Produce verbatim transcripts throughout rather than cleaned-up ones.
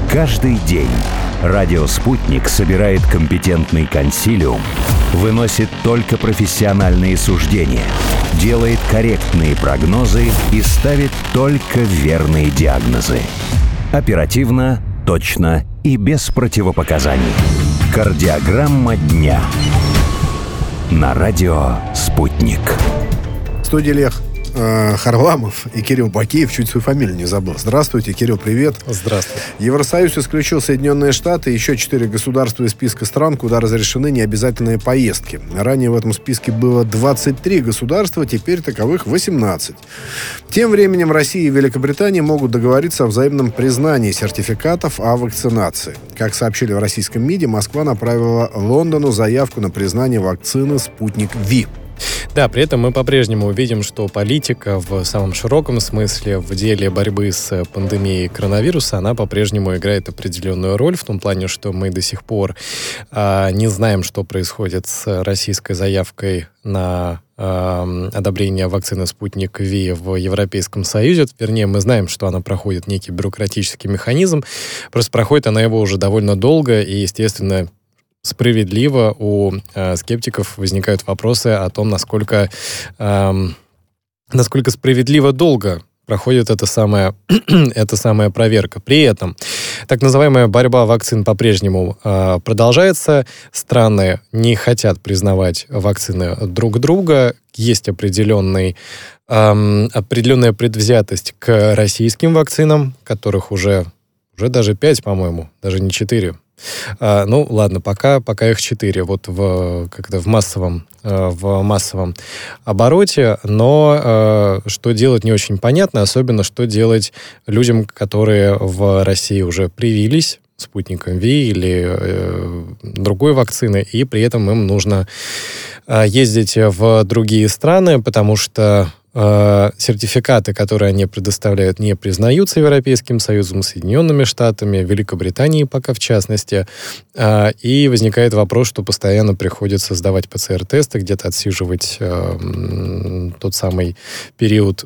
Каждый день радио «Спутник» собирает компетентный консилиум, выносит только профессиональные суждения, делает корректные прогнозы и ставит только верные диагнозы. Оперативно, точно и без противопоказаний. Кардиограмма дня. На радио «Спутник». В студии Олег э, Харламов и Кирилл Бакеев. Чуть свою фамилию не забыл. Здравствуйте, Кирилл, привет. Здравствуйте. Евросоюз исключил Соединенные Штаты и еще четыре государства из списка стран, куда разрешены необязательные поездки. Ранее в этом списке было двадцать три государства, теперь таковых восемнадцать. Тем временем Россия и Великобритания могут договориться о взаимном признании сертификатов о вакцинации. Как сообщили в российском МИДе, Москва направила Лондону заявку на признание вакцины «Спутник Ви». Да, при этом мы по-прежнему видим, что политика в самом широком смысле в деле борьбы с пандемией коронавируса, она по-прежнему играет определенную роль, в том плане, что мы до сих пор а, не знаем, что происходит с российской заявкой на а, одобрение вакцины «Спутник Ви» в Европейском Союзе. Вернее, мы знаем, что она проходит некий бюрократический механизм, просто проходит она его уже довольно долго, и, естественно, справедливо у э, скептиков возникают вопросы о том, насколько, э, насколько справедливо долго проходит эта самая, эта самая проверка. При этом так называемая борьба вакцин по-прежнему э, продолжается. Страны не хотят признавать вакцины друг друга. Есть определенный, э, определенная предвзятость к российским вакцинам, которых уже, уже даже пять, по-моему, даже не четыре. А, ну, ладно, пока, пока их четыре вот в, как-то в, массовом, в массовом обороте, но что делать не очень понятно, особенно что делать людям, которые в России уже привились спутником Ви или э, другой вакцины, и при этом им нужно э, ездить в другие страны, потому что э, сертификаты, которые они предоставляют, не признаются Европейским Союзом, Соединенными Штатами, Великобританией пока в частности, э, и возникает вопрос, что постоянно приходится сдавать ПЦР-тесты, где-то отсиживать э, тот самый период,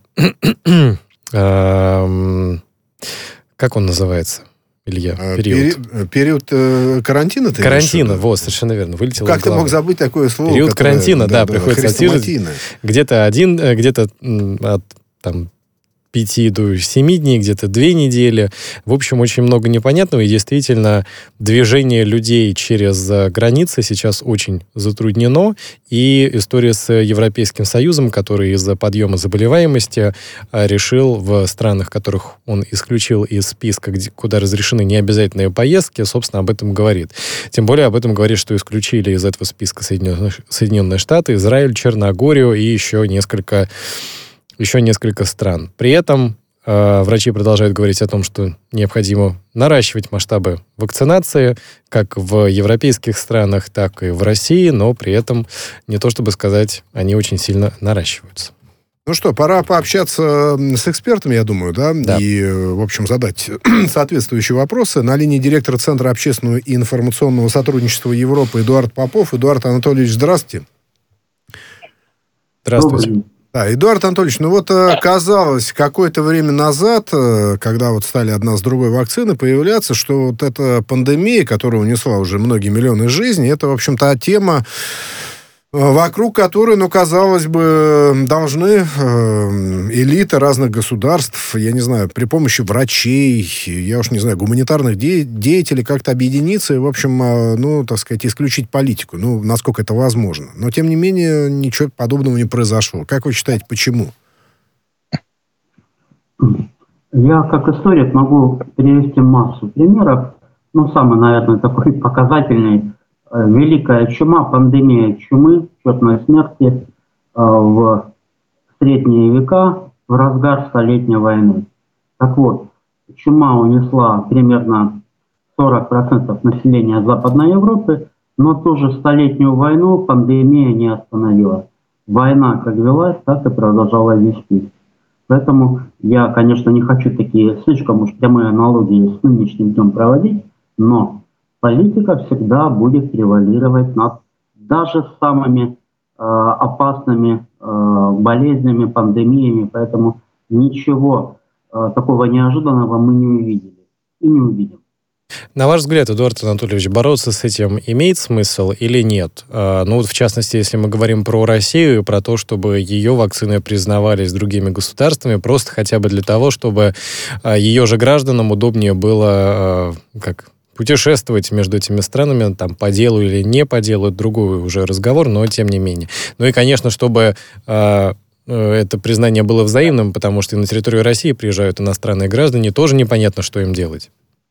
э, как он называется? Илья, период. Пери- период э, карантина? Ты карантина, вот, совершенно верно. Вылетело как ты мог забыть такое слово? Период которое, карантина, да, да, приходится отсиживать. Где-то один, где-то от там пяти до семи дней, где-то две недели. В общем, очень много непонятного, и действительно движение людей через границы сейчас очень затруднено, и история с Европейским Союзом, который из-за подъема заболеваемости решил в странах, которых он исключил из списка, где, куда разрешены необязательные поездки, собственно, об этом говорит. Тем более об этом говорит, что исключили из этого списка Соединенные, Соединенные Штаты, Израиль, Черногорию и еще несколько еще несколько стран. При этом э, врачи продолжают говорить о том, что необходимо наращивать масштабы вакцинации как в европейских странах, так и в России, но при этом, не то чтобы сказать, они очень сильно наращиваются. Ну что, пора пообщаться с экспертами, я думаю, да? Да. И, в общем, задать соответствующие вопросы. На линии директор Центра общественного и информационного сотрудничества Европы Эдуард Попов. Эдуард Анатольевич, здравствуйте. Здравствуйте. Да, Эдуард Анатольевич, ну вот казалось какое-то время назад, когда вот стали одна с другой вакцины появляться, что вот эта пандемия, которая унесла уже многие миллионы жизней, это, в общем-то, тема, вокруг которой, ну, казалось бы, должны э, элиты разных государств, я не знаю, при помощи врачей, я уж не знаю, гуманитарных де- деятелей как-то объединиться и, в общем, э, ну, так сказать, исключить политику, ну, насколько это возможно. Но, тем не менее, ничего подобного не произошло. Как вы считаете, почему? Я, как историк, могу привести массу примеров. Ну, самый, наверное, такой показательный – Великая чума, пандемия чумы, черной смерти э, в средние века, в разгар Столетней войны. Так вот, чума унесла примерно сорок процентов населения Западной Европы, но ту же Столетнюю войну пандемия не остановила. Война как велась, так и продолжала вестись. Поэтому я, конечно, не хочу такие слишком уж прямые аналогии с нынешним днем проводить, но политика всегда будет превалировать над даже самыми э, опасными э, болезнями, пандемиями. Поэтому ничего э, такого неожиданного мы не увидели и не увидим. На ваш взгляд, Эдуард Анатольевич, бороться с этим имеет смысл или нет? Ну вот, в частности, если мы говорим про Россию, про то, чтобы ее вакцины признавались другими государствами, просто хотя бы для того, чтобы ее же гражданам удобнее было, как путешествовать между этими странами, там, по делу или не по делу, это другой уже разговор, но тем не менее. Ну и, конечно, чтобы это признание было взаимным, потому что и на территорию России приезжают иностранные граждане, тоже непонятно, что им делать.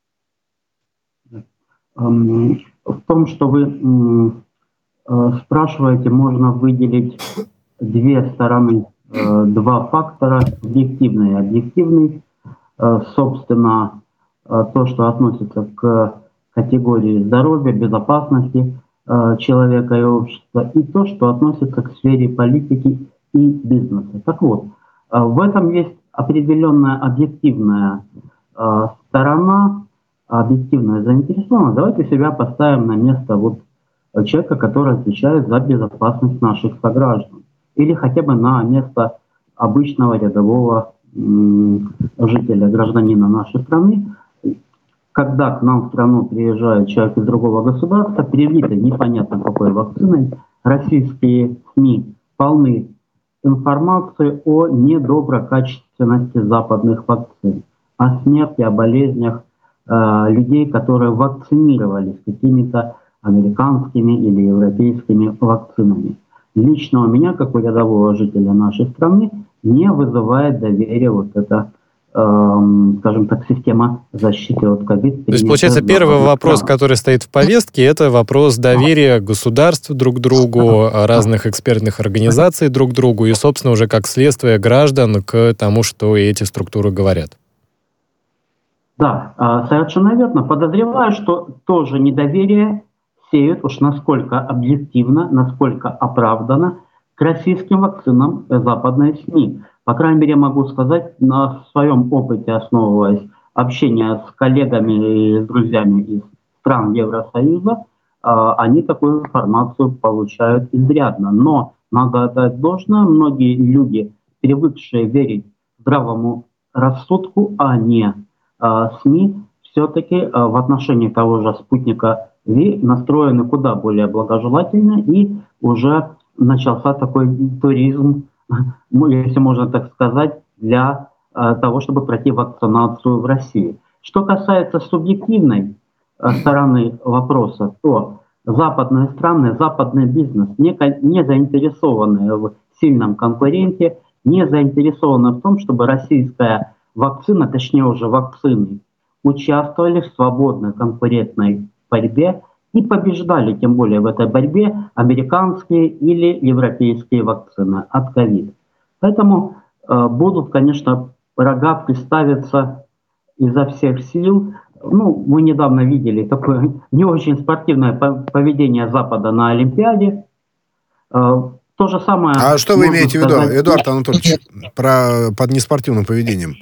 В том, что вы спрашиваете, можно выделить две стороны, два фактора, объективный и объективный. Собственно, то, что относится к категории здоровья, безопасности человека и общества, и то, что относится к сфере политики и бизнеса. Так вот, в этом есть определенная объективная сторона, объективная заинтересованность. Давайте себя поставим на место вот человека, который отвечает за безопасность наших сограждан. Или хотя бы на место обычного рядового м, жителя, гражданина нашей страны. Когда к нам в страну приезжает человек из другого государства, привитой непонятно какой вакциной, российские СМИ полны информации о недоброкачественности западных вакцин, о смерти, о болезнях людей, которые вакцинировались какими-то американскими или европейскими вакцинами. Лично у меня, как у рядового жителя нашей страны, не вызывает доверия вот эта, эм, скажем так, система защиты от ковид. То есть, получается, первый вопрос, стран. который стоит в повестке, это вопрос доверия государств друг другу, разных экспертных организаций друг другу и, собственно, уже как следствие граждан к тому, что эти структуры говорят. Да, совершенно верно. Подозреваю, что тоже недоверие сеют, уж насколько объективно, насколько оправданно, к российским вакцинам западные СМИ. По крайней мере, могу сказать, на своем опыте, основываясь общения с коллегами и с друзьями из стран Евросоюза, они такую информацию получают изрядно. Но надо отдать должное, многие люди, привыкшие верить здравому рассудку, а не СМИ, все-таки в отношении того же спутника Ви настроены куда более благожелательно, и уже начался такой туризм, если можно так сказать, для того, чтобы пройти вакцинацию в России. Что касается субъективной стороны вопроса, то западные страны, западный бизнес не, не заинтересованы в сильном конкуренте, не заинтересованы в том, чтобы российская вакцина, точнее уже вакцины, участвовали в свободной конкурентной борьбе и побеждали, тем более в этой борьбе, американские или европейские вакцины от ковид. Поэтому э, будут, конечно, рога приставиться изо всех сил. Ну, мы недавно видели такое не очень спортивное поведение Запада на Олимпиаде. Э, то же самое... А что вы имеете в виду, Эдуард Анатольевич, про, под неспортивным поведением?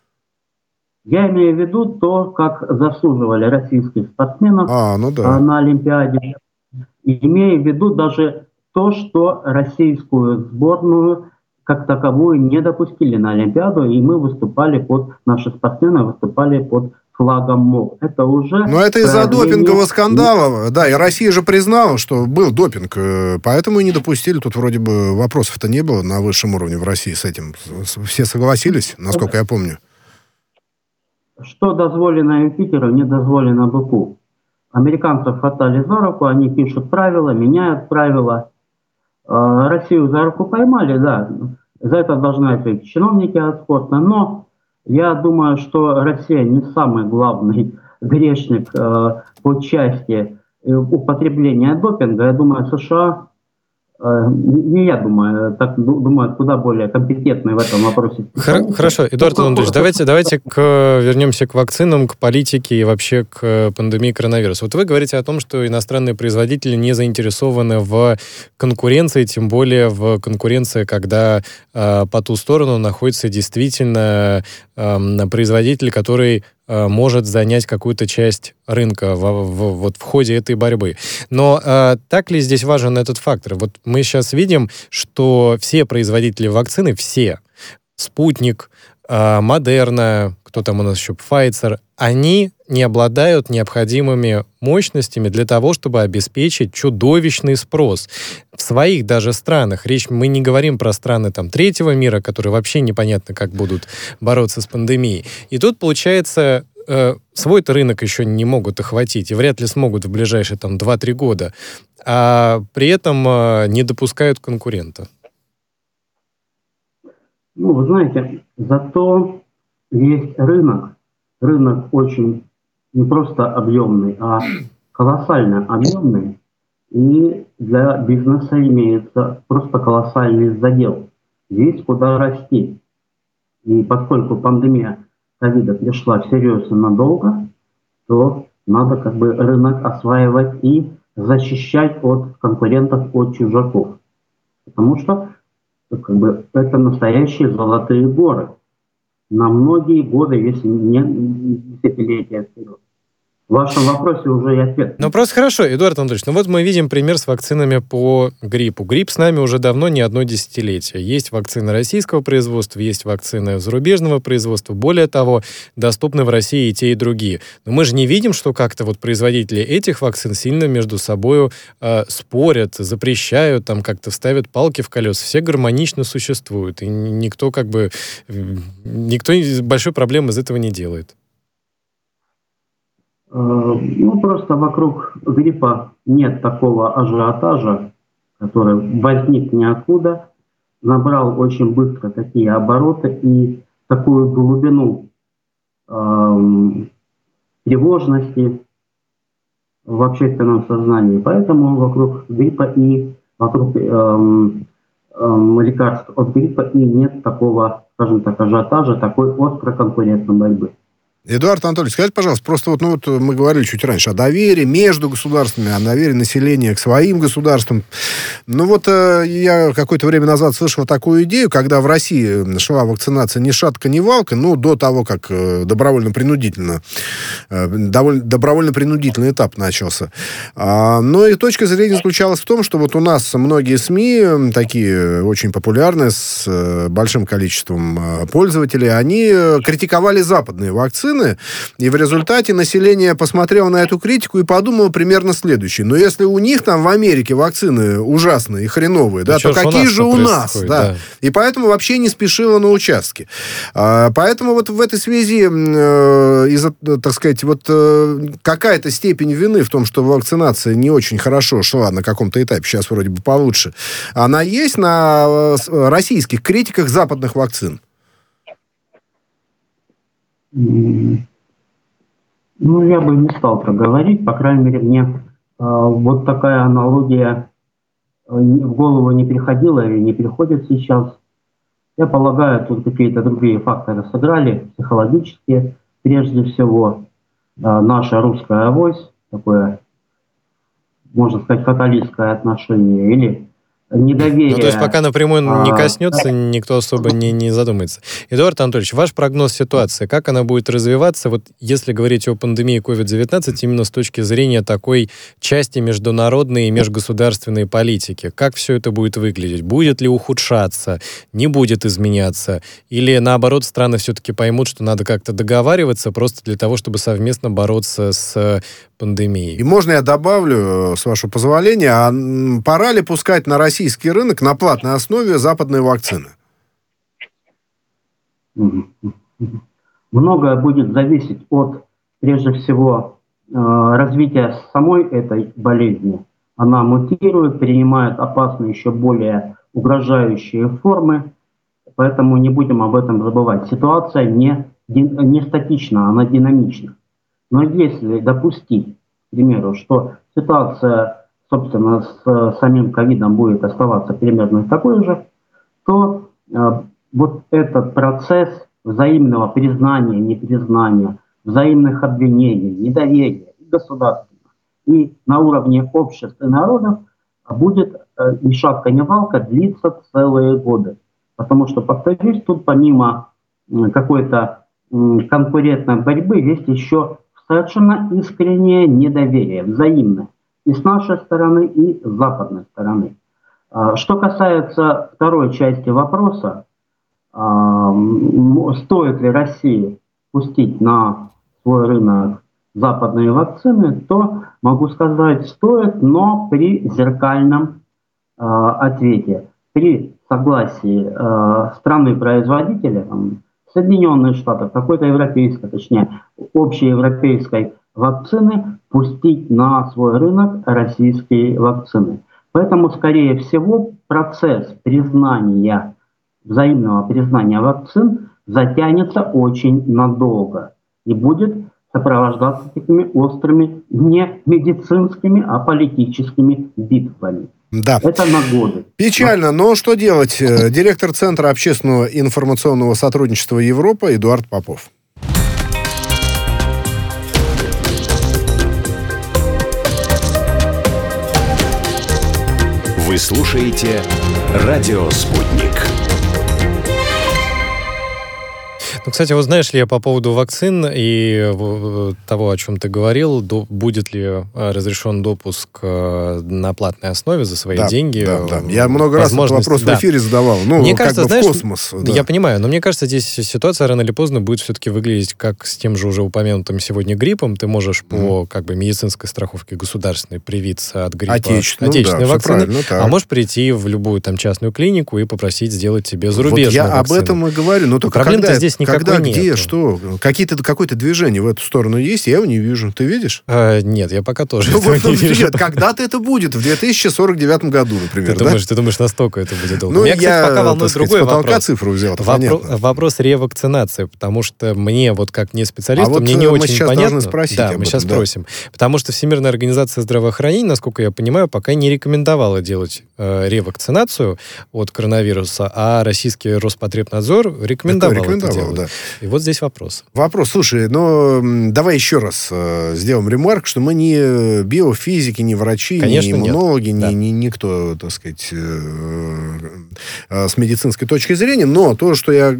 Я имею в виду то, как заслуживали российских спортсменов а, ну да. на Олимпиаде. И имею в виду даже то, что российскую сборную как таковую не допустили на Олимпиаду, и мы выступали под, наши спортсмены выступали под флагом МОК. Это уже... Но это из-за допингового скандала, да, и Россия же признала, что был допинг, поэтому и не допустили. Тут вроде бы вопросов-то не было на высшем уровне в России с этим. Все согласились, насколько я помню. Что дозволено Юпитеру, не дозволено быку. Американцев хватали за руку, они пишут правила, меняют правила. Россию за руку поймали, да. За это должны ответить чиновники от спорта. Но я думаю, что Россия не самый главный грешник по части употребления допинга. Я думаю, США... Не я думаю, так думаю, куда более компетентные в этом вопросе. Хорошо, Эдуард Анатольевич, давайте, давайте к, вернемся к вакцинам, к политике и вообще к пандемии коронавируса. Вот вы говорите о том, что иностранные производители не заинтересованы в конкуренции, тем более в конкуренции, когда э, по ту сторону находится действительно э, производитель, который может занять какую-то часть рынка в, в, вот в ходе этой борьбы. Но э, так ли здесь важен этот фактор? Вот мы сейчас видим, что все производители вакцины, все, Спутник, э, Модерна, кто там у нас еще, Pfizer, они не обладают необходимыми мощностями для того, чтобы обеспечить чудовищный спрос. В своих даже странах, речь, мы не говорим про страны там, третьего мира, которые вообще непонятно, как будут бороться с пандемией. И тут, получается, э, свой-то рынок еще не могут охватить, и вряд ли смогут в ближайшие там, два-три года, а при этом э, не допускают конкурента. Ну, вы знаете, зато есть рынок, рынок очень не просто объемный, а колоссально объемный, и для бизнеса имеется просто колоссальный задел. Есть куда расти. И поскольку пандемия ковида пришла всерьез и надолго, то надо как бы рынок осваивать и защищать от конкурентов, от чужаков. Потому что как бы, это настоящие золотые горы. На многие годы, если не десятилетия вперед. В вашем вопросе уже и ответ. Ну, просто хорошо, Эдуард Анатольевич, ну вот мы видим пример с вакцинами по гриппу. Грипп с нами уже давно не одно десятилетие. Есть вакцины российского производства, есть вакцины зарубежного производства. Более того, доступны в России и те, и другие. Но мы же не видим, что как-то вот производители этих вакцин сильно между собой э, спорят, запрещают, там как-то ставят палки в колеса. Все гармонично существуют. И никто как бы... Никто большой проблемы из этого не делает. Ну, просто вокруг гриппа нет такого ажиотажа, который возник ниоткуда, набрал очень быстро такие обороты и такую глубину э, тревожности в общественном сознании. Поэтому вокруг гриппа и вокруг э, э, лекарств от гриппа и нет такого, скажем так, ажиотажа, такой острой конкурентной борьбы. Эдуард Анатольевич, скажите, пожалуйста, просто вот, ну, вот мы говорили чуть раньше о доверии между государствами, о доверии населения к своим государствам. Ну вот э, я какое-то время назад слышал такую идею, когда в России шла вакцинация ни шатка, ни валка, ну, до того, как э, добровольно-принудительно, э, довольно, добровольно-принудительный этап начался. А, но и точка зрения заключалась в том, что вот у нас многие СМИ, такие очень популярные, с э, большим количеством э, пользователей, они критиковали западные вакцины, и в результате население посмотрело на эту критику и подумало примерно следующее. Но если у них там в Америке вакцины ужасные и хреновые, да, то какие же у нас? Да. Да. И поэтому вообще не спешило на участке. А, поэтому вот в этой связи, э, из-за, так сказать, вот э, какая-то степень вины в том, что вакцинация не очень хорошо шла на каком-то этапе, сейчас вроде бы получше, она есть на российских критиках западных вакцин? Ну, я бы не стал так говорить, по крайней мере, мне э, вот такая аналогия э, в голову не приходила и не приходит сейчас. Я полагаю, тут какие-то другие факторы сыграли, психологические, прежде всего, э, наша русская авось, такое, можно сказать, фаталистское отношение, или недоверие. Ну, то есть пока напрямую а, не коснется, а, никто особо не, не задумается. Эдуард Анатольевич, ваш прогноз ситуации, как она будет развиваться, вот если говорить о пандемии ковид девятнадцать, именно с точки зрения такой части международной и межгосударственной политики? Как все это будет выглядеть? Будет ли ухудшаться? Не будет изменяться? Или, наоборот, страны все-таки поймут, что надо как-то договариваться просто для того, чтобы совместно бороться с пандемией? И можно я добавлю, с вашего позволения, а пора ли пускать на российский рынок на платной основе западные вакцины? Многое будет зависеть от, прежде всего, развития самой этой болезни. Она мутирует, принимает опасные, еще более угрожающие формы, поэтому не будем об этом забывать. Ситуация не, не статична, она динамична. Но если допустить, к примеру, что ситуация, собственно, с самим ковидом будет оставаться примерно такой же, то э, вот этот процесс взаимного признания, непризнания, взаимных обвинений, недоверия и государственного, и на уровне обществ и народов будет э, ни шатка, ни валка длиться целые годы. Потому что, повторюсь, тут помимо э, какой-то э, конкурентной борьбы есть еще совершенно искреннее недоверие, взаимное, и с нашей стороны, и с западной стороны. Что касается второй части вопроса, стоит ли России пустить на свой рынок западные вакцины, то, могу сказать, стоит, но при зеркальном э, ответе. При согласии э, страны-производителя, там, Соединенные Штаты, какой-то европейской, точнее, общеевропейской вакцины, пустить на свой рынок российские вакцины. Поэтому, скорее всего, процесс признания, взаимного признания вакцин затянется очень надолго и будет сопровождаться такими острыми не медицинскими, а политическими битвами. Да. Это на годы. Печально, но что делать? Директор Центра общественного информационного сотрудничества Европа Эдуард Попов. Вы слушаете «Радио Спутник». Ну, кстати, вот знаешь ли, я по поводу вакцин и того, о чем ты говорил, до, будет ли разрешен допуск на платной основе за свои да, деньги? Да, да. Я много раз этот вопрос да. в эфире задавал. Ну, мне как кажется, бы знаешь, в космос. Да. Я понимаю, но мне кажется, здесь ситуация рано или поздно будет все-таки выглядеть как с тем же уже упомянутым сегодня гриппом. Ты можешь mm. по как бы медицинской страховке государственной привиться от гриппа отечественной, отечественной да, вакцины, а можешь прийти в любую там частную клинику и попросить сделать тебе зарубежную вот я вакцину. об этом и говорю. Но только проблем-то когда, здесь никакой когда, нет. Где, что? Какие-то, какое-то движение в эту сторону есть? Я его не вижу. Ты видишь? А, нет, я пока тоже ну, этого вот, не вижу. Нет, когда-то это будет? В две тысячи сорок девятом году, например. Ты, да? думаешь, ты думаешь, настолько это будет долго? Ну, Меня, я, кстати, пока волнует сказать, другой с потолка вопрос. цифру взял, Вопро- вопрос ревакцинации, потому что мне, вот как не специалисту, а вот мне не мы очень сейчас понятно. Должны спросить да, об мы этом, сейчас да. спросим. Потому что Всемирная организация здравоохранения, насколько я понимаю, пока не рекомендовала делать э, ревакцинацию от коронавируса, а российский Роспотребнадзор рекомендовал это, рекомендовал, это делать. Да. И вот здесь вопрос. Вопрос, слушай, ну, давай еще раз э, сделаем ремарк, что мы не биофизики, не врачи, Конечно, не иммунологи, нет. ни, Да. ни, никто, так сказать, э, э, с медицинской точки зрения, но то, что я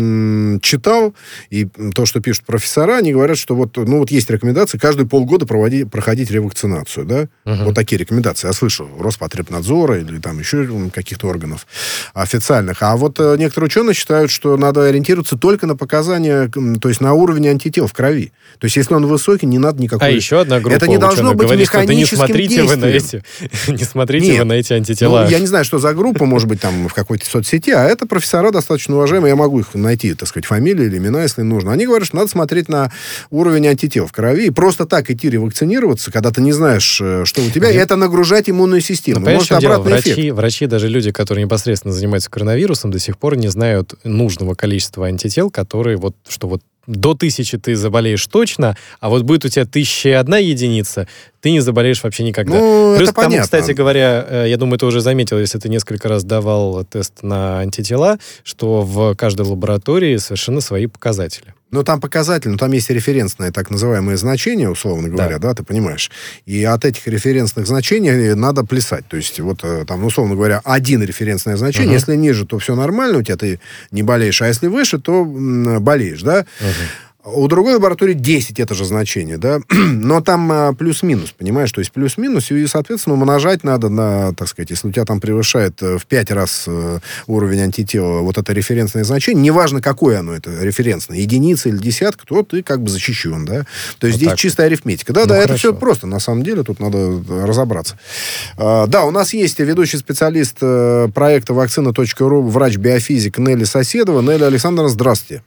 м, читал, и то, что пишут профессора, они говорят, что вот, ну, вот есть рекомендации каждые полгода проводить, проходить ревакцинацию, да? Uh-huh. Вот такие рекомендации я слышал. Роспотребнадзора или там еще каких-то органов официальных. А вот э, некоторые ученые считают, что надо ориентироваться только на показания, то есть на уровень антител в крови. То есть, если он высокий, не надо никакой... А еще одна группа это не должно быть говорит, что да не смотрите вы на действием. эти, не смотрите Нет. вы на эти антитела. Ну, я не знаю, что за группа, может быть, там в какой-то соцсети, а это профессора достаточно уважаемые, я могу их найти, так сказать, фамилии или имена, если нужно. Они говорят, что надо смотреть на уровень антител в крови и просто так идти ревакцинироваться, когда ты не знаешь, что у тебя, и это нагружать иммунную систему. Ну, может, обратный врачи, эффект. врачи, даже люди, которые непосредственно занимаются коронавирусом, до сих пор не знают нужного количества антител, которые вот, что вот до тысячи ты заболеешь точно, а вот будет у тебя тысяча и одна единица, ты не заболеешь вообще никогда. Ну, Плюс это к тому, понятно. кстати говоря, я думаю, ты уже заметил, если ты несколько раз давал тест на антитела, что в каждой лаборатории совершенно свои показатели. Ну, там показатель, ну, там есть референсные так называемые значения, условно говоря, да. да, ты понимаешь. И от этих референсных значений надо плясать. То есть, вот там, условно говоря, один референсное значение, uh-huh. если ниже, то все нормально, у тебя ты не болеешь, а если выше, то м, болеешь, да. Uh-huh. У другой лаборатории десять это же значение, да, но там а, плюс-минус, понимаешь, то есть плюс-минус, и, соответственно, умножать надо на, так сказать, если у тебя там превышает в пять раз э, уровень антитела вот это референсное значение, неважно, какое оно, это референсное, единица или десятка, то ты как бы защищен, да, то есть вот здесь чистая арифметика. Да, ну, да, хорошо. Это все просто, на самом деле, тут надо разобраться. А, да, у нас есть ведущий специалист э, проекта вакцина точка ру, врач-биофизик Нелли Соседова. Нелли Александровна, здравствуйте.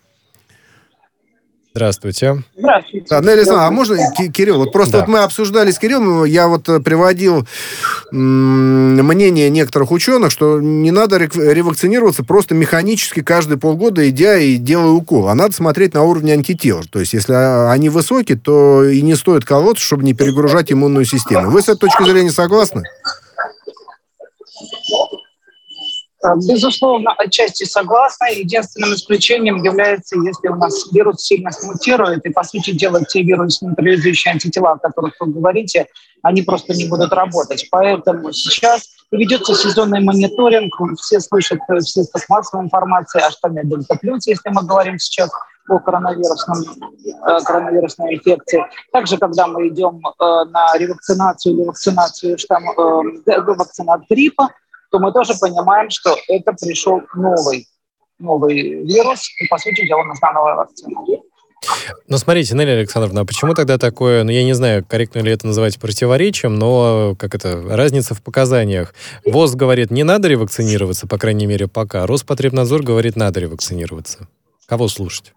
Здравствуйте. Здравствуйте. Да, Нелли Александровна, а можно, Кирилл, вот просто да. вот мы обсуждали с Кириллом, я вот приводил м- мнение некоторых ученых, что не надо ревакцинироваться просто механически каждые полгода, идя и делая укол, а надо смотреть на уровень антител. То есть, если они высокие, то и не стоит колоться, чтобы не перегружать иммунную систему. Вы с этой точки зрения согласны? Безусловно, отчасти согласна. Единственным исключением является, если у нас вирус сильно смутирует, и, по сути дела, те вирус-нейтрализующие антитела, о которых вы говорите, они просто не будут работать. Поэтому сейчас ведется сезонный мониторинг, все слышат в средствах массовой информации о штамме Дельта плюс, если мы говорим сейчас о коронавирусном, коронавирусной инфекции. Также, когда мы идем на ревакцинацию или вакцинацию штамма, вакцина от гриппа, то мы тоже понимаем, что это пришел новый, новый вирус, и, по сути дела, нужна новая вакцина. Ну, смотрите, Нелли Александровна, а почему тогда такое, ну, я не знаю, корректно ли это называть противоречием, но, как это, разница в показаниях. ВОЗ говорит, не надо ревакцинироваться, по крайней мере, пока. Роспотребнадзор говорит, надо ревакцинироваться. Кого слушать?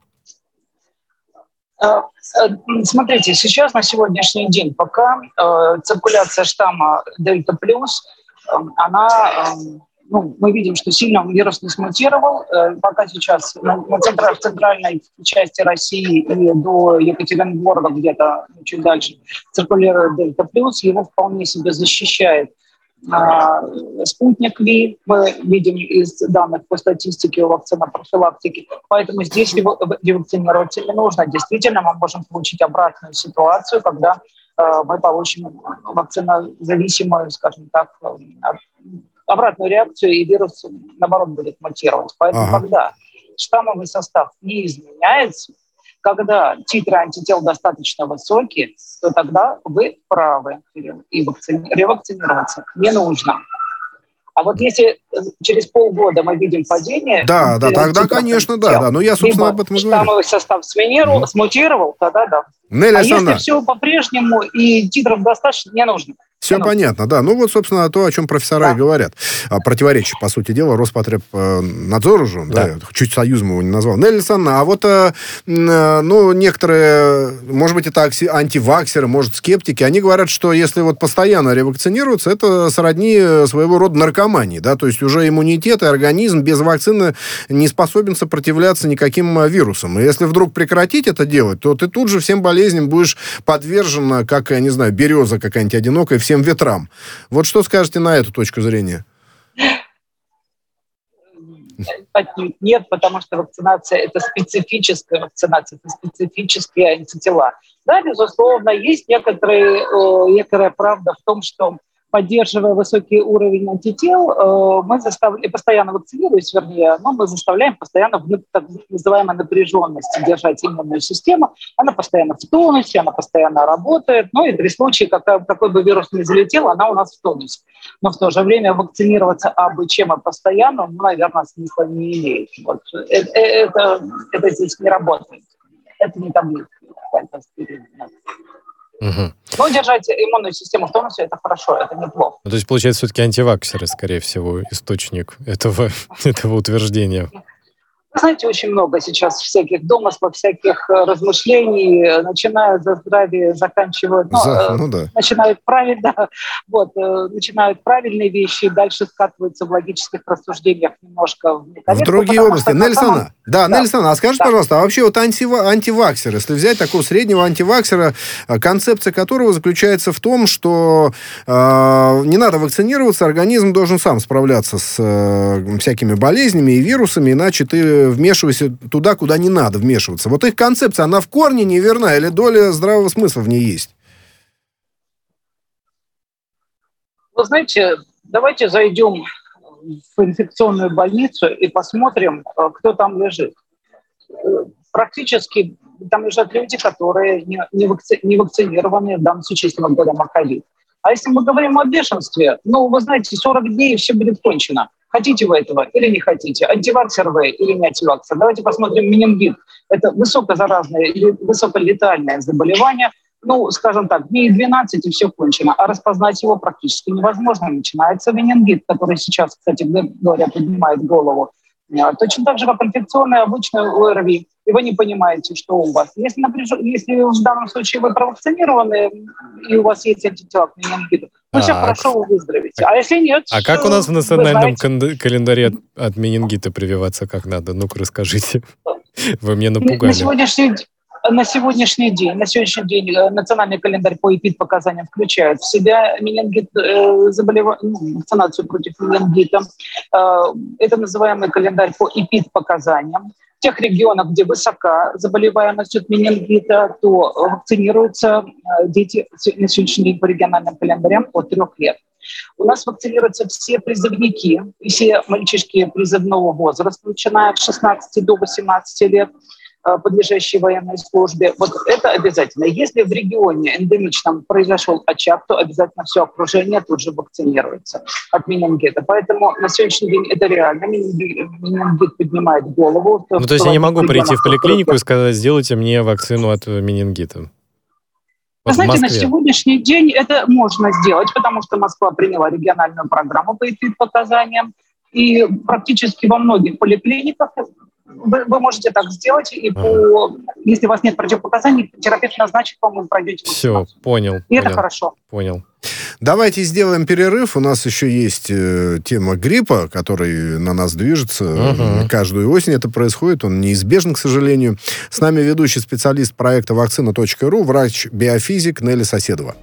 Смотрите, сейчас, на сегодняшний день, пока э, циркуляция штамма Дельта плюс, э, она... Э, Ну, мы видим, что сильно вирус не смутировал. Пока сейчас на, на центр, в центральной части России и до Екатеринбурга, где-то чуть дальше, циркулирует Дельта плюс, его вполне себе защищает а, спутник Ви. Мы видим из данных по статистике вакцинопрофилактики. Поэтому здесь ревакцинироваться не нужно. Действительно, мы можем получить обратную ситуацию, когда а, мы получим вакцинозависимую, скажем так, обратную реакцию, и вирус, наоборот, будет мутировать. Поэтому, ага. когда штаммовый состав не изменяется, когда титры антител достаточно высокие, то тогда вы правы, и вакцини... ревакцинироваться не нужно. А вот если через полгода мы видим падение... Да, да, тогда, конечно, да, да. Но я, собственно, об этом и говорю. Штаммовый состав сминировал, mm-hmm. смутировал, тогда да. Нелли а Александровна. если все по-прежнему и титров достаточно, не нужно. Все понятно, да. Ну вот, собственно, то, о чем профессора да. и говорят. Противоречие, по сути дела, Роспотребнадзору же, да. да, чуть союзом его не назвал. Нелли Александровна, а вот, ну, некоторые, может быть, это антиваксеры, может, скептики, они говорят, что если вот постоянно ревакцинироваться, это сродни своего рода наркомании, да, то есть уже иммунитет и организм без вакцины не способен сопротивляться никаким вирусам. И если вдруг прекратить это делать, то ты тут же всем болезням будешь подвержен, как, я не знаю, береза какая-нибудь одинокая, всем ветрам. Вот что скажете на эту точку зрения? Нет, потому что вакцинация – это специфическая вакцинация, это специфические антитела. Да, безусловно, есть некоторые, э, некоторая правда в том, что, поддерживая высокий уровень антител, э, мы заставляем, постоянно вакцинируясь, вернее, но мы заставляем постоянно в так называемой напряженности держать иммунную систему. Она постоянно в тонусе, она постоянно работает. Ну и при случае, какой, какой бы вирус ни залетел, она у нас в тонусе. Но в то же время вакцинироваться абы чем и постоянно, ну, наверное, смысла не имеет. Вот. Это, это, это здесь не работает. Это не таблетки. Угу. Но держать иммунную систему в тонусе – это хорошо, это неплохо. Ну, то есть, получается, все-таки антиваксеры, скорее всего, источник этого, этого утверждения. Вы знаете, очень много сейчас всяких домыслов, всяких размышлений, начиная за здравие, заканчивая, ну, за, ну, да. начинают правильно, вот, начинают правильные вещи, дальше скатываются в логических рассуждениях немножко в, в другие области. Нелли Александровна, да, да. Нелли Александровна, а скажите, да. пожалуйста, а вообще вот антива- антиваксер, если взять такого среднего антиваксера, концепция которого заключается в том, что э, не надо вакцинироваться, организм должен сам справляться с э, всякими болезнями и вирусами, иначе ты вмешивайся туда, куда не надо вмешиваться. Вот их концепция, она в корне неверна или доля здравого смысла в ней есть? Вы знаете, давайте зайдем в инфекционную больницу и посмотрим, кто там лежит. Практически там лежат люди, которые не, не, вакци, не вакцинированы, в данном случае, если мы говорим о ковид. А если мы говорим о бешенстве, ну, вы знаете, сорок дней и все будет кончено. Хотите вы этого или не хотите? Антиваксер вы или не антиваксер? Давайте посмотрим менингит. Это высокозаразное, высоколетальное заболевание. Ну, скажем так, дней двенадцать и все кончено. А распознать его практически невозможно. Начинается менингит, который сейчас, кстати говоря, поднимает голову. Точно так же, как инфекционная обычная ОРВИ. И вы не понимаете, что у вас. Если, напряж... Если в данном случае вы провакцинированы, и у вас есть антитела к менингиту, ну, все хорошо, вы выздоровеете. А если нет... А как у нас в национальном знаете... календаре от, от менингита прививаться как надо? Ну-ка, расскажите. Вы меня напугали. На сегодняшний день... На сегодняшний день, на сегодняшний день национальный календарь по эпид-показаниям включает в себя менингит, э, заболев... ну, вакцинацию против менингита. Э, это называемый календарь по эпид-показаниям. В тех регионах, где высока заболеваемость от менингита, то вакцинируются дети на сегодняшний день по региональным календарям от трех лет. У нас вакцинируются все призывники, все мальчишки призывного возраста, начиная с шестнадцати до восемнадцати лет. подлежащие военной службе. Вот это обязательно. Если в регионе эндемичном произошел очаг, то обязательно все окружение тут же вакцинируется от менингита. Поэтому на сегодняшний день это реально. Менингит поднимает голову. Ну, то есть я не могу прийти в поликлинику и сказать, сделайте мне вакцину от менингита? Вы знаете, на сегодняшний день это можно сделать, потому что Москва приняла региональную программу по этим показаниям. И практически во многих поликлиниках Вы, вы можете так сделать, и по, ага. если у вас нет противопоказаний, терапевт назначит вам, вы пройдете. Все, понял. И понял, это хорошо. Понял. Давайте сделаем перерыв. У нас еще есть э, тема гриппа, который на нас движется. Ага. Каждую осень это происходит. Он неизбежен, к сожалению. С нами ведущий специалист проекта вакцина точка ру, врач-биофизик Нелли Соседова.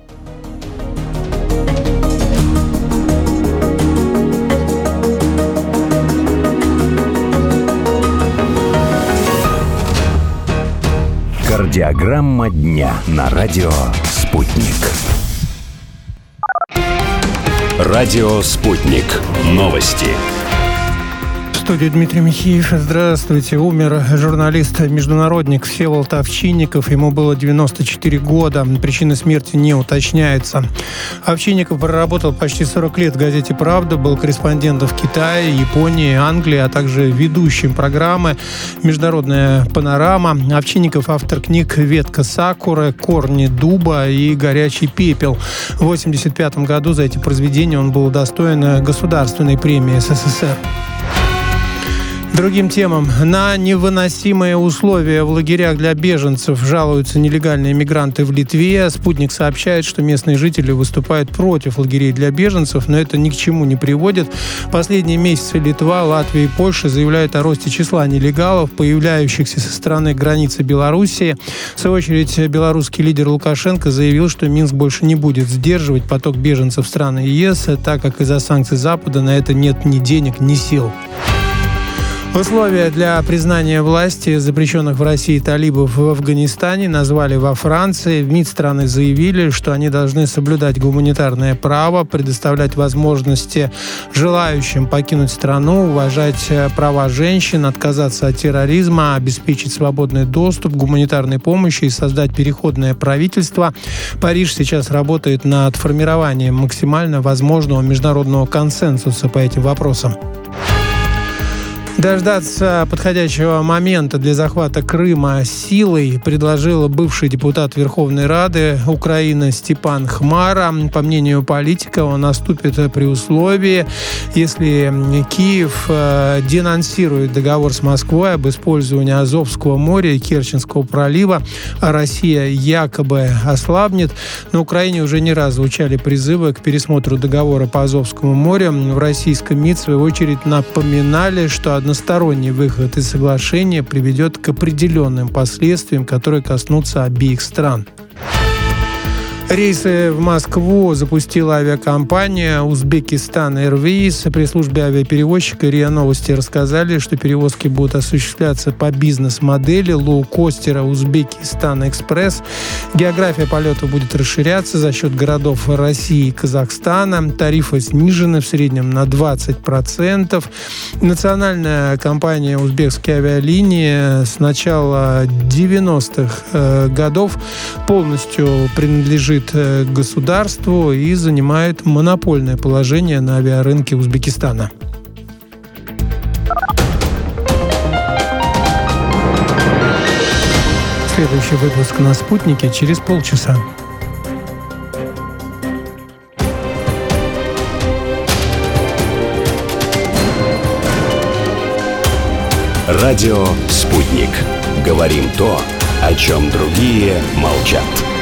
Кардиограмма дня на радио «Спутник». Радио «Спутник». Новости. В студии Дмитрий Михеев. Здравствуйте. Умер журналист-международник Всеволод Овчинников. Ему было девяносто четыре года. Причина смерти не уточняется. Овчинников проработал почти сорок лет в газете «Правда», был корреспондентом в Китае, Японии, Англии, а также ведущим программы «Международная панорама». Овчинников — автор книг «Ветка сакуры», «Корни дуба» и «Горячий пепел». В восемьдесят пятом году за эти произведения он был удостоен Государственной премии СССР. Другим темам. На невыносимые условия в лагерях для беженцев жалуются нелегальные мигранты в Литве. «Спутник» сообщает, что местные жители выступают против лагерей для беженцев, но это ни к чему не приводит. Последние месяцы Литва, Латвия и Польша заявляют о росте числа нелегалов, появляющихся со стороны границы Белоруссии. В свою очередь, белорусский лидер Лукашенко заявил, что Минск больше не будет сдерживать поток беженцев в страны ЕС, так как из-за санкций Запада на это нет ни денег, ни сил. Условия для признания власти запрещенных в России талибов в Афганистане назвали во Франции. В МИД страны заявили, что они должны соблюдать гуманитарное право, предоставлять возможности желающим покинуть страну, уважать права женщин, отказаться от терроризма, обеспечить свободный доступ к гуманитарной помощи и создать переходное правительство. Париж сейчас работает над формированием максимально возможного международного консенсуса по этим вопросам. Дождаться подходящего момента для захвата Крыма силой предложил бывший депутат Верховной Рады Украины Степан Хмара. По мнению политика, он наступит при условии, если Киев денонсирует договор с Москвой об использовании Азовского моря и Керченского пролива, а Россия якобы ослабнет. На Украине уже не раз звучали призывы к пересмотру договора по Азовскому морю. В российском МИД, в свою очередь, напоминали, что односторонний выход из соглашения приведет к определенным последствиям, которые коснутся обеих стран. Рейсы в Москву запустила авиакомпания «Узбекистан Airways». При службе авиаперевозчика РИА Новости рассказали, что перевозки будут осуществляться по бизнес-модели лоукостера «Узбекистан Экспресс». География полета будет расширяться за счет городов России и Казахстана. Тарифы снижены в среднем на двадцать процентов. Национальная компания «Узбекские авиалинии» с начала девяностых годов полностью принадлежит государству и занимает монопольное положение на авиарынке Узбекистана. Следующий выпуск на «Спутнике» через полчаса. Радио «Спутник». Говорим то, о чем другие молчат.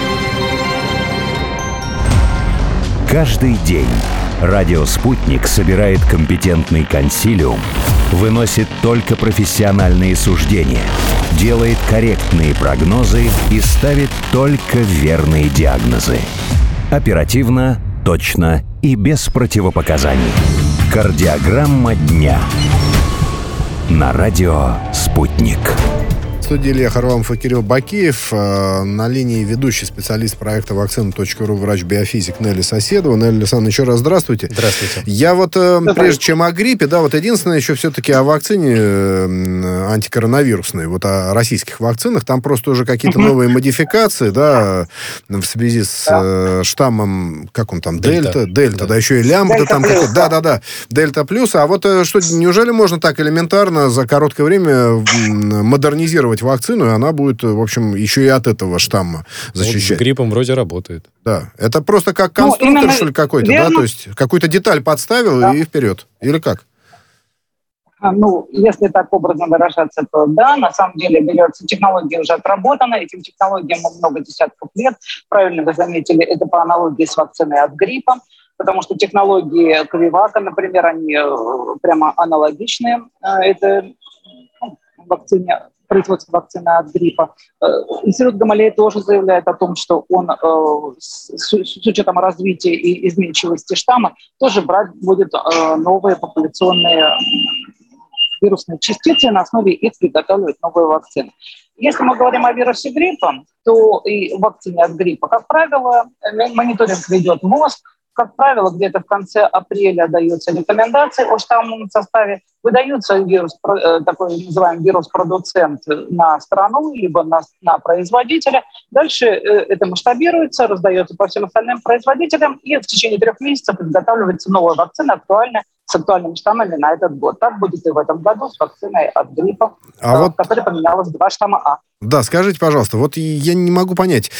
Каждый день радио «Спутник» собирает компетентный консилиум, выносит только профессиональные суждения, делает корректные прогнозы и ставит только верные диагнозы. Оперативно, точно и без противопоказаний. Кардиограмма дня на радио «Спутник». студии Илья Харламов и Кирилл Бакиев. На линии ведущий специалист проекта вакцина точка ру, врач-биофизик Нелли Соседова. Нелли Александровна, еще раз здравствуйте. Здравствуйте. Я вот, прежде чем о гриппе, да, вот единственное еще все-таки о вакцине антикоронавирусной, вот о российских вакцинах, там просто уже какие-то новые модификации, да, в связи с да. штаммом, как он там, Дельта, Дельта, Дельта да. да, еще и лямбда Дельта там, какой-то, да-да-да, Дельта плюс. А вот что, неужели можно так элементарно за короткое время модернизировать вакцину, и она будет, в общем, еще и от этого штамма защищать? Вот с гриппом вроде работает. Да. Это просто как конструктор, ну, именно, что ли, какой-то, верно. Да? То есть какую-то деталь подставил да. и вперед. Или как? Ну, если так образно выражаться, то да, на самом деле берется, технология уже отработана, этим технологиям много десятков лет. Правильно вы заметили, это по аналогии с вакциной от гриппа, потому что технологии Ковивака, например, они прямо аналогичны. Это ну, вакцине, производство вакцины от гриппа. Институт Гамалеи тоже заявляет о том, что он с, с учетом развития и изменчивости штамма тоже брать будет новые популяционные вирусные частицы, на основе их приготавливать новые вакцины. Если мы говорим о вирусе гриппа, то и вакцине от гриппа, как правило, мониторинг ведет МОЗ. Как правило, где-то в конце апреля даются рекомендации о штаммовом составе, выдается вирус, такой называемый вирус-продуцент на страну, либо на, на производителя. Дальше это масштабируется, раздается по всем остальным производителям, и в течение трех месяцев изготавливается новая вакцина, актуальная, с актуальными штаммами на этот год. Так будет и в этом году с вакциной от гриппа, а вот... которая поменялась два штамма А. Да, скажите, пожалуйста, вот я не могу понять.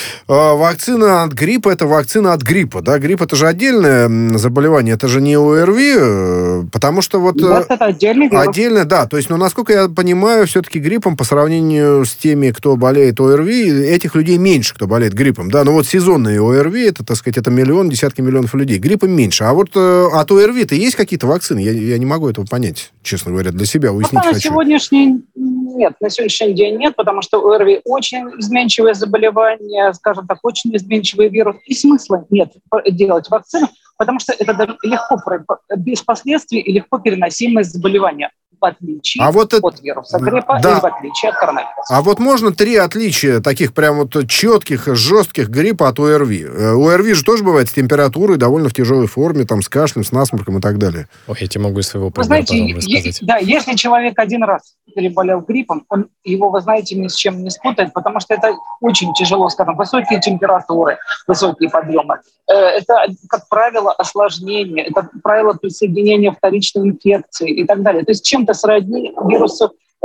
Вакцина от гриппа – это вакцина от гриппа, да? Грипп – это же отдельное заболевание, это же не ОРВИ, потому что вот... Да, это отдельный вирус. Отдельно, да. То есть, ну, насколько я понимаю, все-таки гриппом по сравнению с теми, кто болеет ОРВИ, этих людей меньше, кто болеет гриппом, да? Но вот сезонные ОРВИ, это, так сказать, это миллион, десятки миллионов людей. Гриппом меньше. А вот от ОРВИ-то есть какие-то вакцины? Я, я не могу этого понять, честно говоря, для себя уяснить Пока хочу. На сегодняшний... Нет, на сегодняшний день нет, потому что ОРВИ очень изменчивое заболевание, скажем так, очень изменчивый вирус. И смысла нет делать вакцину, потому что это легко, без последствий и легко переносимое заболевание. В отличие а вот от вируса гриппа да. и в отличие от коронавируса. А вот можно три отличия таких прям вот четких, жестких гриппа от ОРВИ? ОРВИ же тоже бывает с температурой, довольно в тяжелой форме, там, с кашлем, с насморком и так далее. Ой, я тебе могу из своего примера потом рассказать. Е- да, если человек один раз переболел гриппом, он его, вы знаете, ни с чем не спутает, потому что это очень тяжело, скажем, высокие температуры, высокие подъемы. Это, как правило, осложнение, это правило присоединения вторичной инфекции и так далее. То есть чем-то сродни вирусу, э,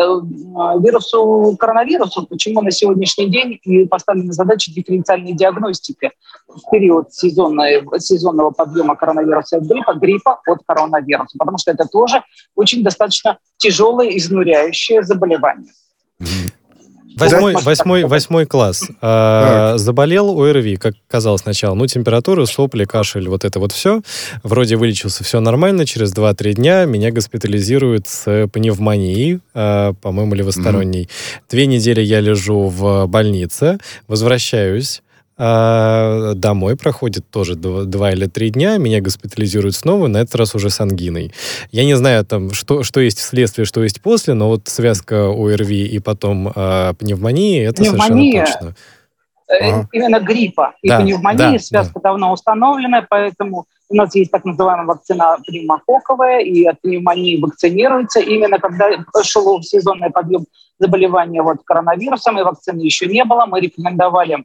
вирусу коронавирусу, почему на сегодняшний день и поставлена задача дифференциальной диагностики в период сезонного, сезонного подъема коронавируса от гриппа, гриппа от коронавируса, потому что это тоже очень достаточно тяжелое, изнуряющее заболевание. Восьмой, восьмой, восьмой класс. А, заболел ОРВИ, как казалось сначала. Ну, температура, сопли, кашель, вот это вот все. Вроде вылечился, все нормально. Через два-три дня меня госпитализируют с пневмонией, а, по-моему, левосторонней. Mm-hmm. Две недели я лежу в больнице, возвращаюсь. А домой проходит тоже два, два или три дня, меня госпитализируют снова, на этот раз уже с ангиной. Я не знаю, там, что, что есть вследствие, что есть после, но вот связка ОРВИ и потом а, пневмонии, это пневмония, совершенно точно. Ага. Именно гриппа и да, пневмонии, да, связка да. давно установлена, поэтому у нас есть так называемая вакцина пневмококковая, и от пневмонии вакцинируется. Именно когда шел сезонный подъем заболевания вот, коронавирусом, и вакцины еще не было, мы рекомендовали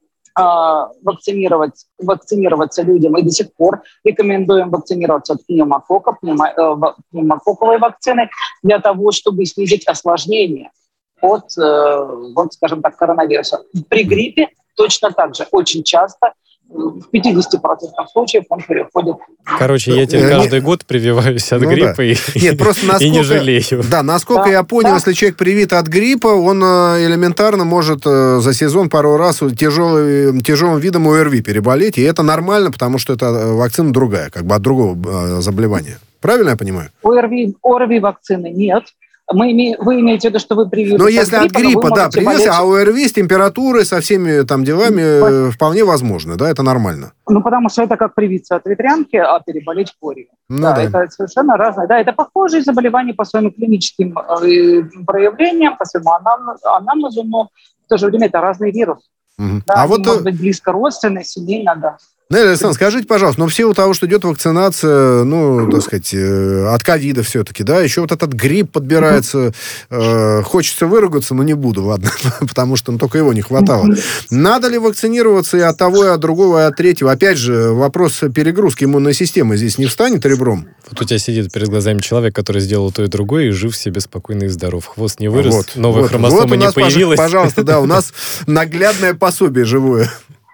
вакцинировать, вакцинироваться людям и до сих пор рекомендуем вакцинироваться от пневмококка, пневмо, э, пневмококковой вакцины для того, чтобы снизить осложнения от, э, вот, скажем так, коронавируса. При гриппе точно так же очень часто в пятьдесят процентов случаев он переходит. Короче, я тебе каждый год прививаюсь от ну, гриппа да. и, Нет, просто насколько, и не жалею. Да, насколько да, я понял, да. если человек привит от гриппа, он элементарно может за сезон пару раз тяжелый, тяжелым видом ОРВИ переболеть, и это нормально, потому что это вакцина другая, как бы от другого заболевания. Правильно я понимаю? ОРВИ, ОРВИ вакцины нет. Мы име... Вы имеете в виду, что вы привились Но если от гриппа, да, привился, болеть... а у ОРВИ с температурой, со всеми там делами По... вполне возможно, да, это нормально. Ну, потому что это как привиться от ветрянки, а переболеть корью. Ну, да, да, это совершенно разное. Да, это похожие заболевания по своим клиническим э, проявлениям, по своему анамнезу, но в то же время это разный вирус. Угу. Да, а вот может быть близко родственные, семейно, да. Нелли Александровна, скажите, пожалуйста, но в силу того, что идет вакцинация, ну, так сказать, э, от ковида все-таки, да, еще вот этот грипп подбирается, э, хочется выругаться, но не буду, ладно, потому что ну, только его не хватало. Надо ли вакцинироваться и от того, и от другого, и от третьего? Опять же, вопрос перегрузки иммунной системы здесь не встанет ребром? Вот у тебя сидит перед глазами человек, который сделал то и другое, и жив себе спокойно и здоров. Хвост не вырос, вот, новая вот, хромосома вот не появилась. Пожалуйста, да, у нас наглядное пособие живое.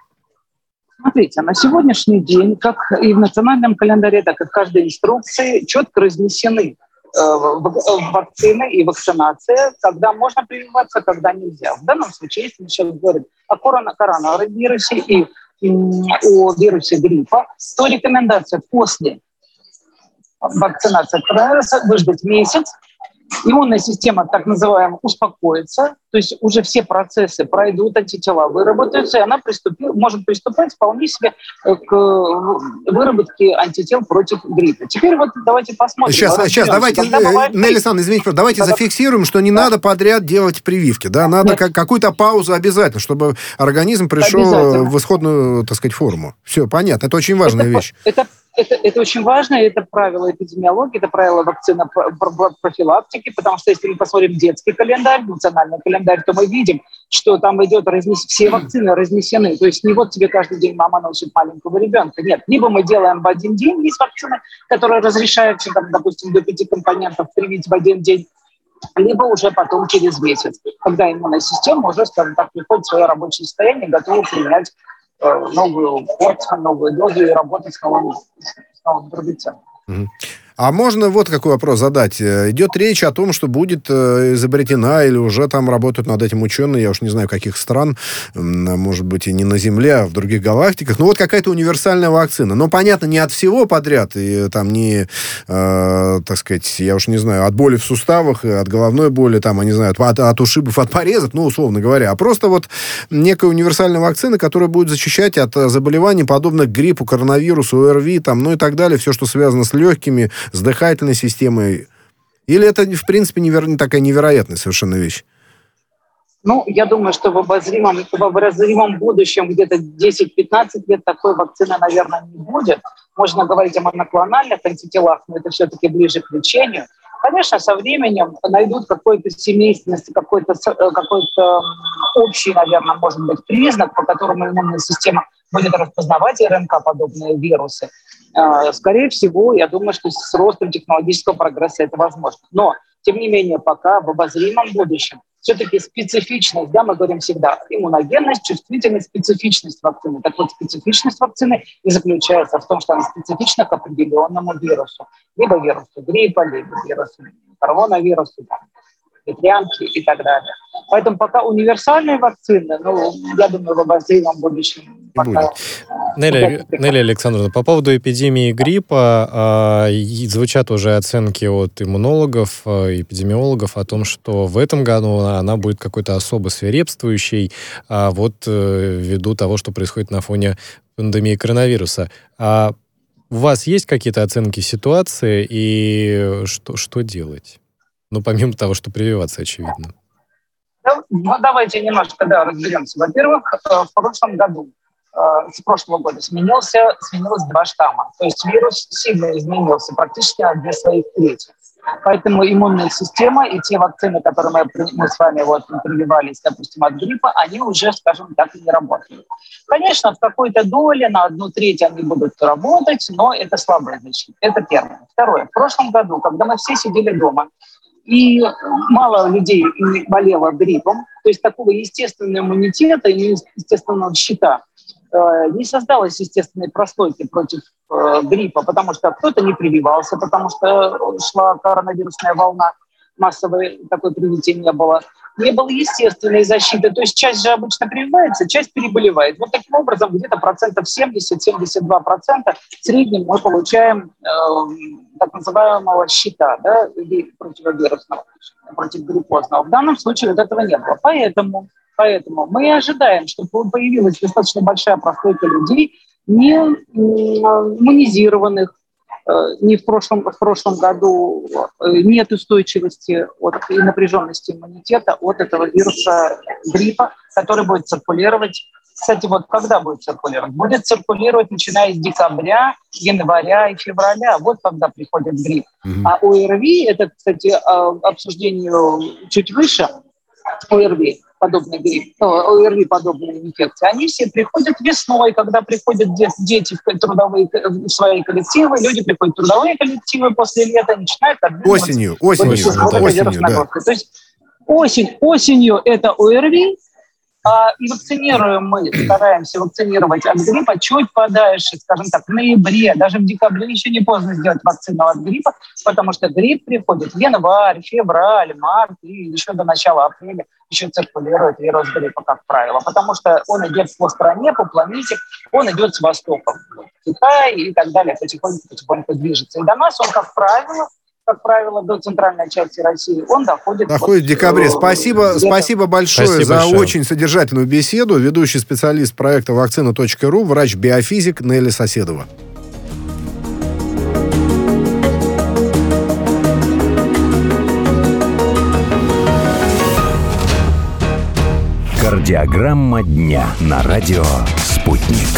Смотрите, на сегодняшний день, как и в национальном календаре, так и в каждой инструкции четко разнесены э, вакцины и вакцинация, когда можно прививаться, когда нельзя. В данном случае, если мы сейчас говорим о коронавирусе и о вирусе гриппа, то рекомендация после вакцинации от коронавируса выждать месяц. Иммунная система, так называемая, успокоится, то есть уже все процессы пройдут, антитела выработаются, и она приступи, может приступать вполне себе к выработке антител против гриппа. Теперь вот давайте посмотрим. Сейчас, сейчас давайте, Нелли Александровна, извините, давайте Когда... зафиксируем, что не да. надо подряд делать прививки, да, надо как, какую-то паузу обязательно, чтобы организм пришел в исходную, так сказать, форму. Все, понятно, это очень важная это, вещь. Это, это, это очень важно, это правило эпидемиологии, это правило вакцины профилактики, потому что если мы посмотрим детский календарь, национальный календарь, то мы видим, что там идет разнес... все вакцины разнесены. То есть не вот тебе каждый день мама носит маленького ребенка. Нет, либо мы делаем в один день, есть вакцины, которые разрешаются, там, допустим, до пяти компонентов привить в один день, либо уже потом через месяц, когда иммунная система уже, скажем так, приходит в свое рабочее состояние, готова принять э, новую порцию, новую дозу и работать с новым, с новым дробицем. А можно вот какой вопрос задать? Идет речь о том, что будет изобретена или уже там работают над этим ученые, я уж не знаю, каких стран, может быть, и не на Земле, а в других галактиках. Ну, вот какая-то универсальная вакцина. Но, понятно, не от всего подряд, и там не, э, так сказать, я уж не знаю, от боли в суставах, от головной боли, там, я не знаю, от, от ушибов, от порезов, ну, условно говоря, а просто вот некая универсальная вакцина, которая будет защищать от заболеваний, подобных гриппу, коронавирусу, ОРВИ, там, ну и так далее, все, что связано с легкими, с дыхательной системой? Или это, в принципе, неверо... такая невероятная совершенно вещь? Ну, я думаю, что в обозримом, в обозримом будущем, где-то десять-пятнадцать лет, такой вакцины, наверное, не будет. Можно говорить о моноклональных антителах, но это все-таки ближе к лечению. Конечно, со временем найдут какой-то семейственность, какой-то, какой-то общий, наверное, может быть, признак, по которому иммунная система будет распознавать РНК-подобные вирусы. Скорее всего, я думаю, что с ростом технологического прогресса это возможно. Но, тем не менее, пока в обозримом будущем все-таки специфичность, да, мы говорим всегда, иммуногенность, чувствительность, специфичность вакцины. Так вот, специфичность вакцины и заключается в том, что она специфична к определенному вирусу. Либо вирусу гриппа, либо вирусу коронавирусу, ветрянки и так далее. Поэтому пока универсальные вакцины, ну, я думаю, в обозримом будущем пока... Нелли, Нелли Александровна, по поводу эпидемии гриппа э, звучат уже оценки от иммунологов, э, эпидемиологов о том, что в этом году она будет какой-то особо свирепствующей, э, вот э, ввиду того, что происходит на фоне пандемии коронавируса. А у вас есть какие-то оценки ситуации и что, что делать? Ну, помимо того, что прививаться, очевидно. Ну, давайте немножко, да, разберемся. Во-первых, в прошлом году, с прошлого года сменился, сменилось два штамма. То есть вирус сильно изменился, практически на две своих трети. Поэтому иммунная система и те вакцины, которые мы, мы с вами вот прививались, допустим, от гриппа, они уже, скажем так, не работают. Конечно, в какой-то доле, на одну треть они будут работать, но это слабое значение. Это первое. Второе. В прошлом году, когда мы все сидели дома, и мало людей болело гриппом, то есть такого естественного иммунитета и естественного щита э, не создалось естественной прослойки против э, гриппа, потому что кто-то не прививался, потому что шла коронавирусная волна, массовой такой привития не было. Не было естественной защиты. То есть часть же обычно прививается, часть переболевает. Вот таким образом где-то процентов семьдесят-семьдесят два процента в среднем мы получаем э, так называемого щита, да, противовирусного, противогриппозного. В данном случае вот этого не было. Поэтому, поэтому мы и ожидаем, что появилась достаточно большая прослойка людей, не иммунизированных, не в прошлом, в прошлом году нет устойчивости от, и напряженности иммунитета от этого вируса гриппа, который будет циркулировать. Кстати, вот когда будет циркулировать? Будет циркулировать начиная с декабря, января и февраля. Вот когда приходит грипп. Mm-hmm. А ОРВИ, это, кстати, обсуждению чуть выше, ОРВИ, подобный грипп, ОРВИ подобные инфекции, они все приходят весной, когда приходят дети в трудовые в свои коллективы, люди приходят в трудовые коллективы после лета, начинают обмениваться. Осенью, осенью, осенью, да. То есть осень, осенью это ОРВИ, а, и вакцинируем мы, стараемся вакцинировать от гриппа чуть подальше, скажем так, в ноябре, даже в декабре еще не поздно сделать вакцину от гриппа, потому что грипп приходит в январь, февраль, март и еще до начала апреля еще циркулирует вирус гриппа, как правило, потому что он идет по стране, по планете, он идет с востока, в Китай и так далее, потихоньку-потихоньку движется. И до нас он, как правило, как правило, до центральной части России, он доходит... Доходит в декабре. Спасибо, спасибо большое спасибо за большое. Очень содержательную беседу. Ведущий специалист проекта вакцина точка ру, врач-биофизик Нелли Соседова. Кардиограмма дня на радио «Спутник».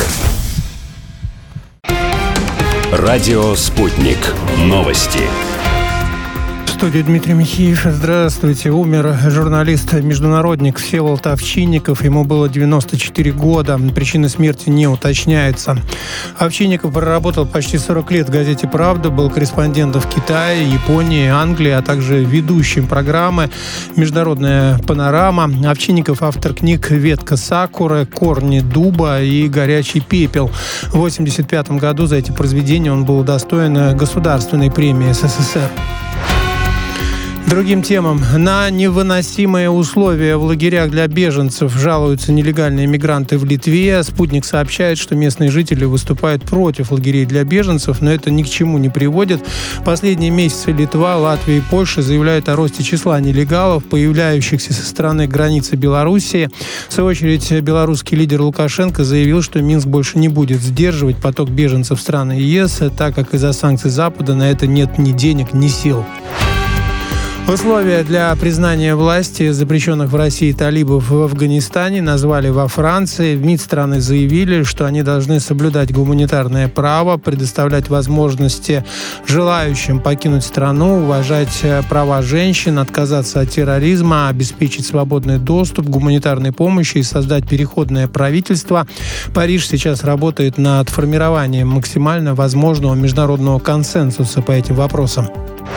Радио «Спутник». Новости. В студии Дмитрий Михеев. Здравствуйте. Умер журналист-международник Всеволод Овчинников. Ему было девяносто четыре года. Причина смерти не уточняется. Овчинников проработал почти сорок лет в газете «Правда», был корреспондентом в Китае, Японии, Англии, а также ведущим программы «Международная панорама». Овчинников — автор книг «Ветка сакуры», «Корни дуба» и «Горячий пепел». В восемьдесят пятом году за эти произведения он был удостоен Государственной премии СССР. Другим темам. На невыносимые условия в лагерях для беженцев жалуются нелегальные мигранты в Литве. «Спутник» сообщает, что местные жители выступают против лагерей для беженцев, но это ни к чему не приводит. Последние месяцы Литва, Латвия и Польша заявляют о росте числа нелегалов, появляющихся со стороны границы Белоруссии. В свою очередь, белорусский лидер Лукашенко заявил, что Минск больше не будет сдерживать поток беженцев в страны ЕС, так как из-за санкций Запада на это нет ни денег, ни сил. Условия для признания власти запрещенных в России талибов в Афганистане назвали во Франции. В МИД страны заявили, что они должны соблюдать гуманитарное право, предоставлять возможности желающим покинуть страну, уважать права женщин, отказаться от терроризма, обеспечить свободный доступ к гуманитарной помощи и создать переходное правительство. Париж сейчас работает над формированием максимально возможного международного консенсуса по этим вопросам.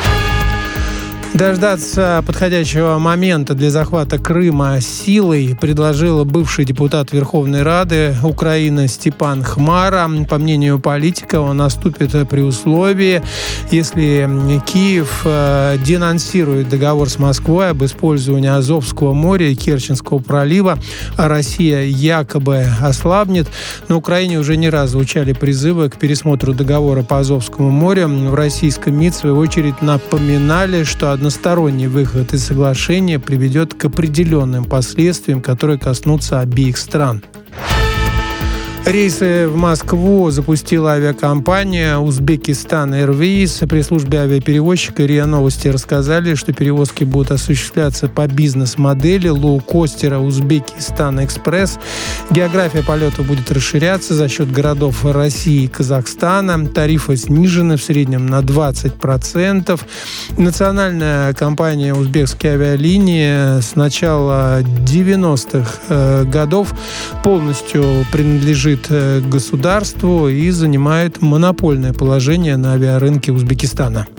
Дождаться подходящего момента для захвата Крыма силой предложил бывший депутат Верховной Рады Украины Степан Хмара. По мнению политика, он наступит при условии, если Киев денонсирует договор с Москвой об использовании Азовского моря и Керченского пролива, а Россия якобы ослабнет. На Украине уже не раз звучали призывы к пересмотру договора по Азовскому морю. В российском МИД, в свою очередь, напоминали, что односторонний выход из соглашения приведет к определенным последствиям, которые коснутся обеих стран. Рейсы в Москву запустила авиакомпания «Узбекистан Airways». При службе авиаперевозчика РИА Новости рассказали, что перевозки будут осуществляться по бизнес-модели лоукостера «Узбекистан Экспресс». География полета будет расширяться за счет городов России и Казахстана. Тарифы снижены в среднем на двадцать процентов. Национальная компания «Узбекские авиалинии» с начала девяностых годов полностью принадлежит государству и занимает монопольное положение на авиарынке Узбекистана.